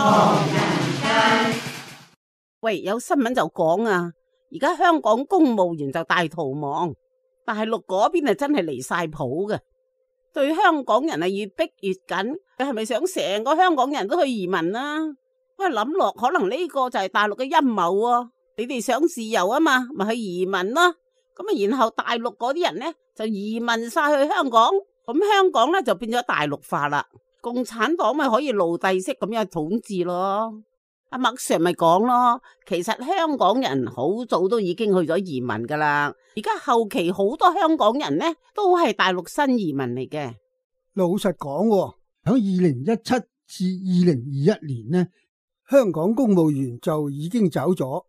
喂，有新聞就講啊，而家香港公務員就大逃亡，大陸嗰邊係真係離晒譜嘅，對香港人係越逼越緊。你係咪想成個香港人都去移民啊？不過諗落可能呢個就係大陸嘅陰謀啊！你哋想自由啊嘛，咪去移民咯。咁啊，然後大陸嗰啲人呢，就移民晒去香港，咁香港呢，就變咗大陸化啦。共產黨咪可以奴隸式咁樣統治咯。阿麥 Sir 咪講咯，其實香港人好早都已經去咗移民噶啦，而家後期好多香港人呢都係大陸新移民嚟嘅。 老實講喎，喺2017至2021年呢，香港公務員就已經走咗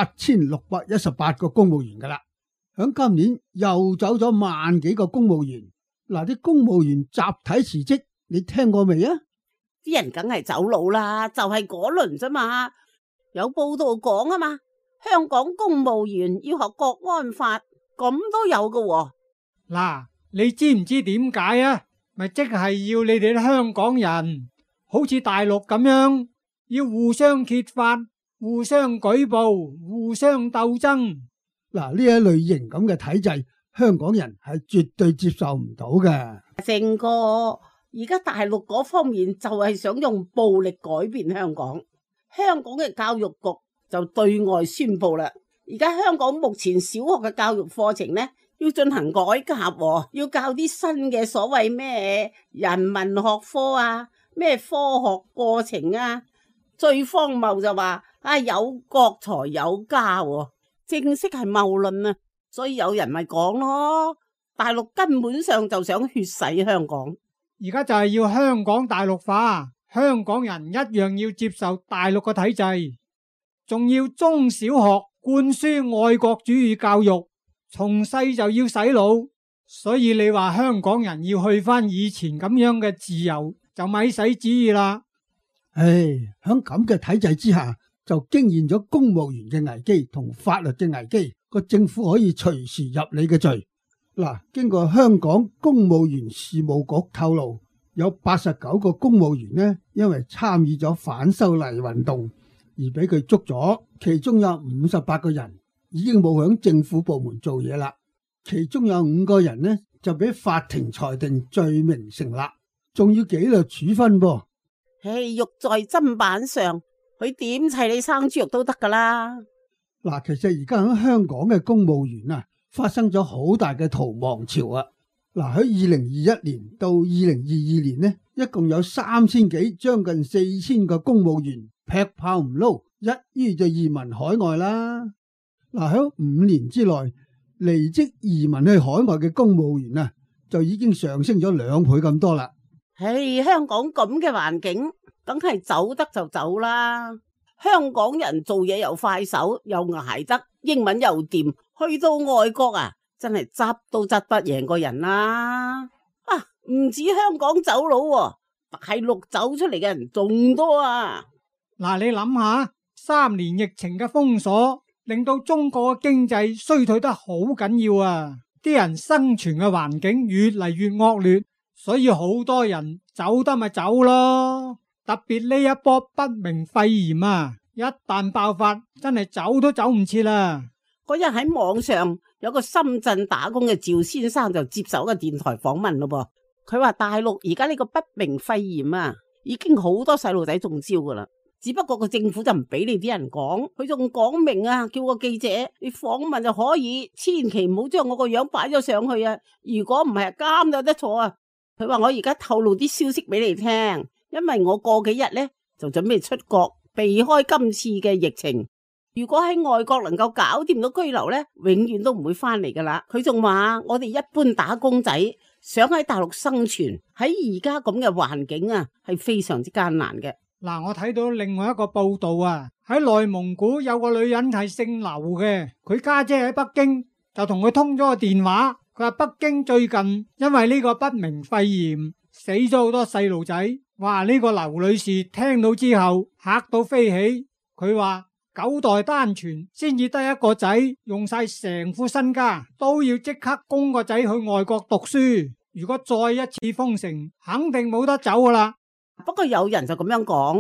8618個公務員噶啦，喺今年又走咗萬幾個公務員。嗱，啲公務員集體辭職，你聽過未啊？ 啲人梗係走佬啦，就係嗰輪啫嘛。有報道講啊嘛，香港公務員要學國安法，咁都有噶喎。 嗱，你知唔知點解啊？咪即係要你哋啲香港人好似大陸咁樣，要互相揭發、互相舉報、互相鬥爭。 嗱，呢一類型咁嘅體制，香港人係絕對接受唔到嘅。 成個而家大陸嗰方面就係想用暴力改變香港，香港嘅教育局就對外宣布啦。而家香港目前小學嘅教育課程呢，要進行改革，要教啲新嘅所謂咩人文學科啊，咩科學過程啊。最荒謬就話有國才有家，正式係謬論啊！所以有人咪講咯，大陸根本上就想血洗香港。 而家就係要香港大陸化，香港人一樣要接受大陸嘅體制，仲要中小學灌輸愛國主義教育，從細就要洗腦。所以你話香港人要去返以前咁樣嘅自由，就咪使旨意啦。 唉，喺咁嘅體制之下，就經驗咗公務員嘅危機同法律嘅危機，個政府可以隨時入你嘅罪。嗱，經過香港公務員事務局透露，有89個公務員呢，因為參與咗反修例運動而俾佢捉咗，其中有58個人已經冇響政府部門做嘢啦，其中有5個人呢就俾法庭裁定罪名成立，仲要紀律處分噃。 肉在砧板上，佢點砌你生豬肉都得噶啦。 嗱，其實而家喺香港嘅公務員啊，發生咗好大嘅逃亡潮啊！嗱，喺2021年到2022年呢，一共有3000幾，將近4000個公務員劈炮唔撈，一於就移民海外啦。嗱，喺5年之內，離職移民去海外嘅公務員啊，就已經上升咗2倍咁多啦。 香港咁嘅環境，梗係走得就走啦。香港人做嘢又快手又捱得，英文又掂，去到外國啊，真係執都執不贏個人啦。唔止香港走佬喎，大陸走出嚟嘅人仲多啊。 嗱，你諗下，3年疫情嘅封鎖，令到中國嘅經濟衰退得好緊要啊！啲人生存嘅環境越嚟越惡劣，所以好多人走得咪走咯。特別呢一波不明肺炎啊，一旦爆發，真係走都走唔切啦。 嗰日喺網上有個深圳打工嘅趙先生就接受一個電台訪問咯噃，佢話大陸而家呢個不明肺炎啊，已經好多細路仔中招噶啦，只不過個政府就唔俾你啲人講，佢仲講明啊，叫個記者你訪問就可以，千祈唔好將我個樣擺咗上去啊，如果唔係監有得坐啊。佢話我而家透露啲消息俾你聽，因為我過幾日呢就準備出國避開今次嘅疫情，如果喺外國能夠搞掂到居留呢，永遠都唔會翻嚟噶啦。佢仲話我哋一般打工仔想喺大陸生存，喺而家咁嘅環境啊，係非常之艱難嘅。 嗱，我睇到另外一個報道啊，喺內蒙古有個女人係姓劉嘅，佢家姐喺北京就同佢通咗個電話，佢話北京最近因為呢個不明肺炎死咗好多細路仔。哇！呢個劉女士聽到之後嚇到飛起，佢話9代單傳先至得一個仔，用晒成副身家都要即刻供個仔去外國讀書。如果再一次封城，肯定冇得走噶啦。 不過有人就咁樣講，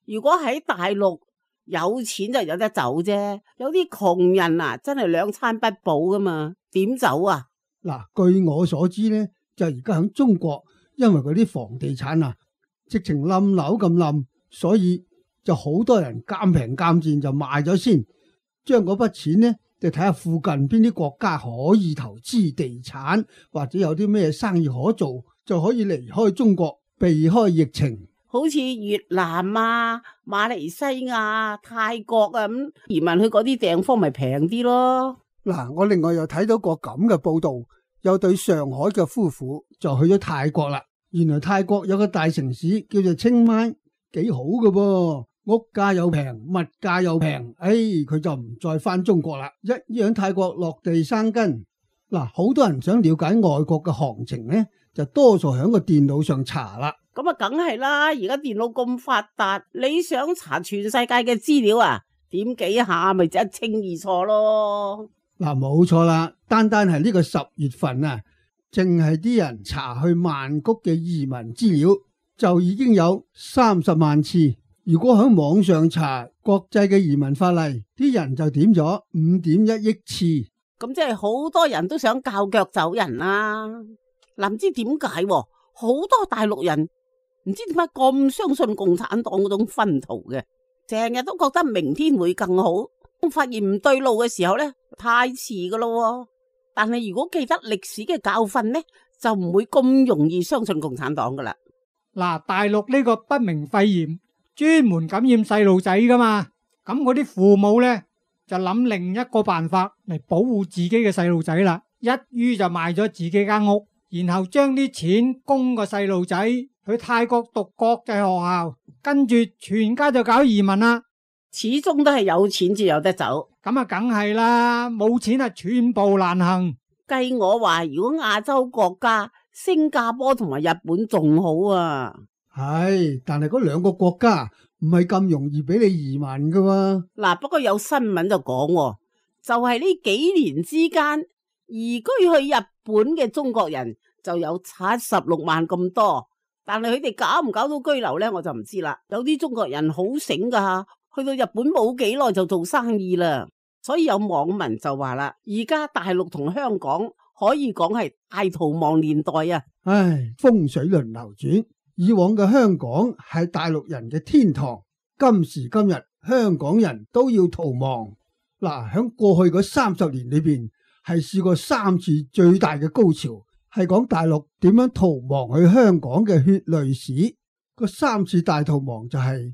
如果喺大陸有錢就有得走啫，有啲窮人啊，真係兩餐不保噶嘛，點走啊？ 嗱，據我所知呢，就而家喺中國，因為嗰啲房地產啊，直情冧樓咁冧，所以就好多人監平監賤就賣咗先，將嗰筆錢呢就睇下附近邊啲國家可以投資地產，或者有啲咩生意可做，就可以離開中國，避開疫情。 好似越南啊、馬來西亞、泰國啊咁移民去嗰啲地方咪平啲咯。 嗱，我另外又睇到個咁嘅報道，有對上海嘅夫婦就去咗泰國啦。原來泰國有個大城市叫做清邁，幾好㗎噃，屋價又平，物價又平，佢就唔再返中國啦，一於喺泰國落地生根。嗱，好多人想了解外國嘅行情呢，就多數喺個電腦上查啦。 咁啊，梗係啦！而家電腦咁發達，你想查全世界嘅資料啊，點幾下咪就一清二楚咯。 嗱，冇錯啦，單單係呢個10月份啊，淨係啲人查去曼谷嘅移民資料就已經有30萬次。如果喺網上查國際嘅移民法例，啲人就點咗5.1億次。 咁即係好多人都想教腳走人啦。嗱，唔知點解好多大陸人唔知點解咁相信共產黨嗰種薰陶嘅，成日都覺得明天會更好。發現唔對路嘅時候呢，太遲噶咯。但係如果記得歷史嘅教訓呢，就唔會咁容易相信共產黨噶啦。 嗱，大陸呢個不明肺炎專門感染細路仔噶嘛，咁嗰啲父母呢，就諗另一個辦法嚟保護自己嘅細路仔啦，一於就賣咗自己間屋，然後將啲錢供個細路仔去泰國讀國際學校，跟住全家就搞移民啦。 始終都係有錢至有得走， 咁啊梗係啦，冇錢啊寸步難行。 計我話，如果亞洲國家新加坡同埋日本仲好啊。 係，但係嗰兩個國家唔係咁容易俾你移民噶喎。 嗱，不過有新聞就講，就係呢幾年之間移居去日本嘅中國人就有76萬咁多，但係佢哋搞唔搞到居留呢，我就唔知啦。有啲中國人好醒噶，去到日本冇幾耐就做生意啦。所以有網民就話啦，而家大陸同香港可以講係大逃亡年代啊！ 唉，風水輪流轉，以往嘅香港係大陸人嘅天堂，今時今日香港人都要逃亡。嗱，喺過去嗰30年裏邊，係試過3次最大嘅高潮，係講大陸點樣逃亡去香港嘅血淚史。個3次大逃亡就係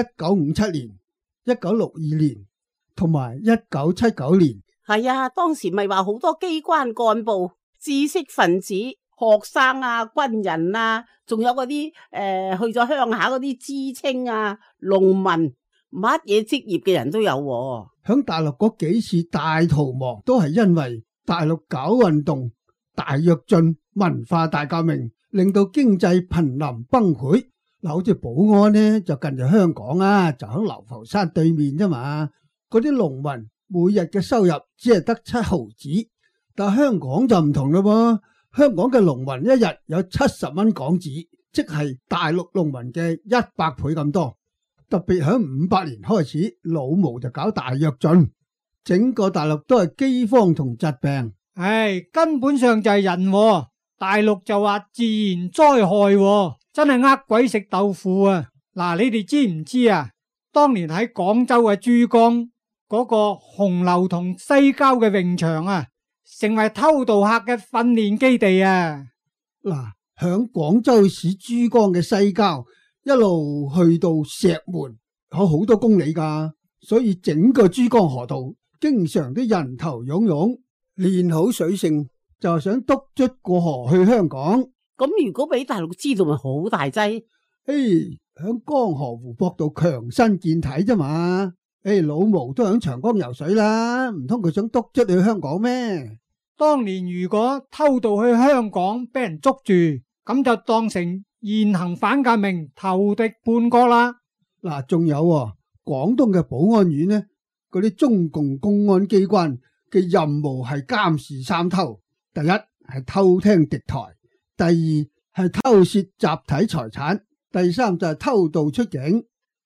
1957年、1962年同埋1979年。 係啊，當時咪話好多機關幹部、知識分子、學生啊、軍人啊，仲有嗰啲去咗鄉下嗰啲知青啊、農民，乜嘢職業嘅人都有喎。 響大陸嗰幾次大逃亡都係因為大陸搞運動、大躍進、文化大革命，令到經濟瀕臨崩潰。嗱，好似寶安呢，就近住香港啊，就喺流浮山對面啫嘛。嗰啲農民每日嘅收入只係得7毫子，但香港就唔同啦噃。香港嘅農民一日有70蚊港紙，即係大陸農民嘅100倍咁多。特別響58年開始，老毛就搞大躍進，整個大陸都係饑荒同疾病。 唉，根本上就係人禍，大陸就話自然災害，真係呃鬼食豆腐啊！嗱，你哋知唔知啊？當年喺廣州嘅珠江嗰個紅樓同西郊嘅泳場啊，成為偷渡客嘅訓練基地啊！ 嗱，響廣州市珠江嘅西郊一路去到石門，有好多公里噶，所以整個珠江河道經常都人頭湧湧，練好水性就係想篤卒過河去香港。 咁如果俾大陸知道，咪好大劑？ 響江河湖泊度強身健體啫嘛。老毛都響長江游水啦，唔通佢想篤卒去香港咩？ 當年如果偷渡去香港俾人捉住，咁就當成現行反革命投敵叛國啦。 嗱，仲有廣東嘅寶安縣呢，嗰啲中共公安機關嘅任務係監視3偷：第一係偷聽敵台，第二係偷竊集體財產，第三就係偷渡出境。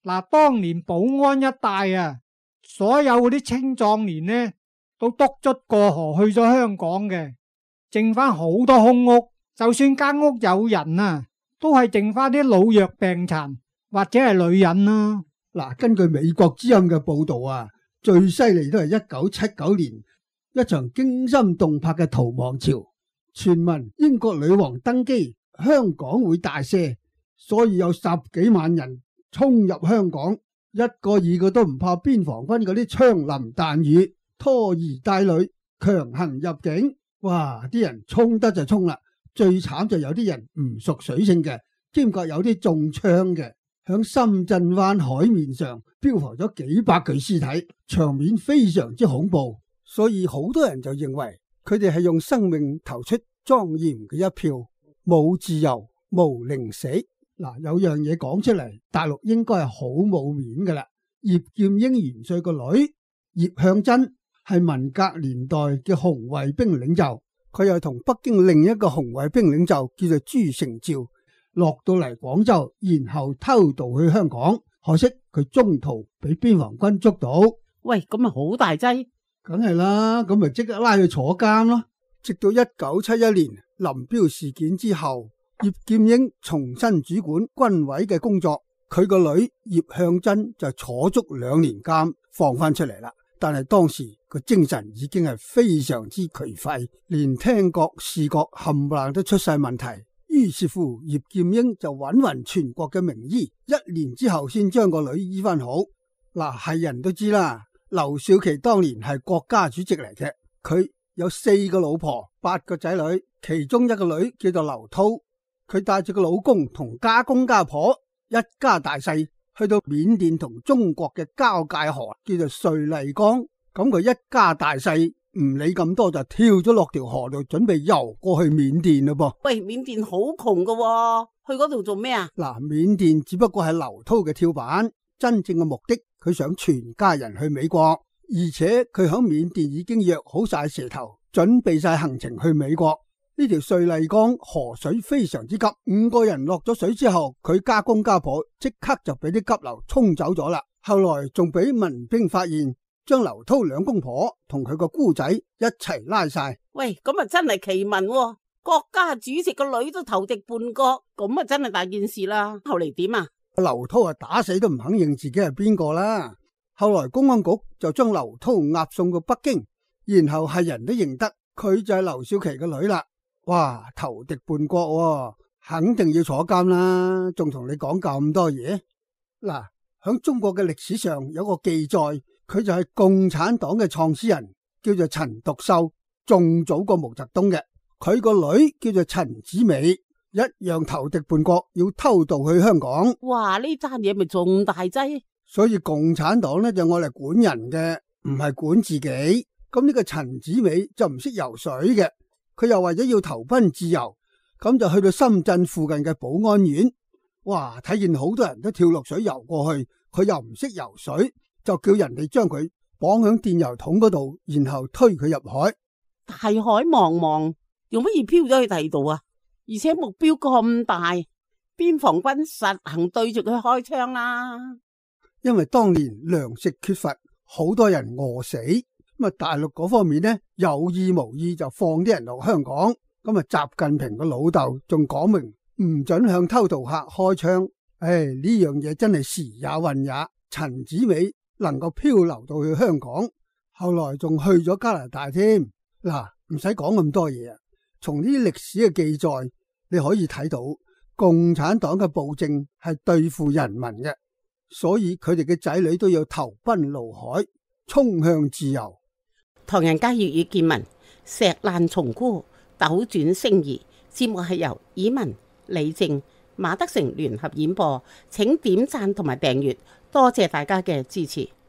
嗱，當年寶安一帶啊，所有嗰啲青壯年呢，都督卒過河去咗香港嘅，剩翻好多空屋，就算間屋有人啊，都係剩翻啲老弱病殘或者係女人啦。 嗱，根據美國之音嘅報道啊，最犀利都係1979年一場驚心動魄嘅逃亡潮，傳聞英國女王登基，香港會大赦，所以有10幾萬人衝入香港，一個二個都唔怕邊防軍嗰啲槍林彈雨，拖兒帶女強行入境。哇！啲人衝得就衝啦，最慘就有啲人唔熟水性嘅，兼覺有啲中槍嘅。響深圳灣海面上漂浮咗幾百具屍體，場面非常之恐怖，所以好多人就認為佢哋係用生命投出莊嚴嘅一票，冇自由，無寧死。嗱，有樣嘢講出嚟，大陸應該係好冇面噶啦。葉劍英元帥個女葉向真係文革年代嘅紅衛兵領袖，佢又同北京另一個紅衛兵領袖叫做朱成照落到嚟廣州，然後偷渡去香港，可惜佢中途俾邊防軍捉到。 喂，咁咪好大劑？ 梗係啦，咁咪即刻拉去坐監咯。直到1971年林彪事件之後，葉劍英重新主管軍委嘅工作，佢個女葉向真就坐足2年監，放翻出嚟啦。但係當時個精神已經係非常之頹廢，連聽覺視覺冚唪唥都出晒問題。於是乎，葉劍英就揾勻全國嘅名醫，1年之後先將個女醫翻好。嗱，係人都知啦，劉少奇當年係國家主席嚟嘅，佢有4個老婆，8個仔女，其中一個女叫做劉濤，佢帶住個老公同家公家婆一家大細去到緬甸同中國嘅交界河，叫做瑞麗江。咁佢一家大細唔理咁多，就跳咗落條河度，準備游過去緬甸咯噃。 喂，緬甸好窮噶喎，去嗰度做咩啊？ 嗱，緬甸只不過係劉濤嘅跳板，真正嘅目的佢想全家人去美國，而且佢喺緬甸已經約好晒蛇頭，準備晒行程去美國。呢條瑞麗江河水非常之急，5個人落咗水之後，佢家公家婆即刻就俾啲急流沖走咗啦。後來仲俾民兵發現，將劉濤2公婆同佢個姑仔一齊拉晒。 喂，咁啊真係奇聞喎，國家主席個女都投敵叛國，咁啊真係大件事啦。後嚟點啊？ 劉濤啊打死都唔肯認自己係邊個啦。後來公安局就將劉濤押送到北京，然後係人都認得佢就係劉少奇個女啦。哇，投敵叛國喎，肯定要坐監啦，仲同你講咁多嘢。嗱，響中國嘅歷史上有個記載，佢就係共產黨嘅創始人，叫做陳獨秀，仲早過毛澤東嘅。佢個女叫做陳子美，一樣投敵叛國，要偷渡去香港。 哇，呢單嘢咪仲大劑？ 所以共產黨呢就愛嚟管人嘅，唔係管自己。咁呢個陳子美就唔識游水嘅，佢又為咗要投奔自由，咁就去到深圳附近嘅寶安縣。哇，睇見好多人都跳落水游過去，佢又唔識游水，就叫人哋將佢綁響電油桶嗰度，然後推佢入海。 大海茫茫，用乜嘢飄咗去第二度啊？而且目標咁大，邊防軍實行對住佢開槍啦。 因為當年糧食缺乏，好多人餓死。咁啊，大陸嗰方面呢，有意無意就放啲人落香港。咁啊，習近平個老豆仲講明唔准向偷渡客開槍。唉，呢樣嘢真係時也運也。陳子美能夠漂流到去香港，後來仲去咗加拿大添。嗱，唔使講咁多嘢啊。從呢啲歷史嘅記載，你可以睇到共產黨嘅暴政係對付人民嘅，所以佢哋嘅仔女都要投奔怒海，衝向自由。 唐人街粵語見聞，石爛蟲菇，斗轉星移。節目係由以文、李靜、馬德成聯合演播，請點讚同埋訂閱，多謝大家嘅支持。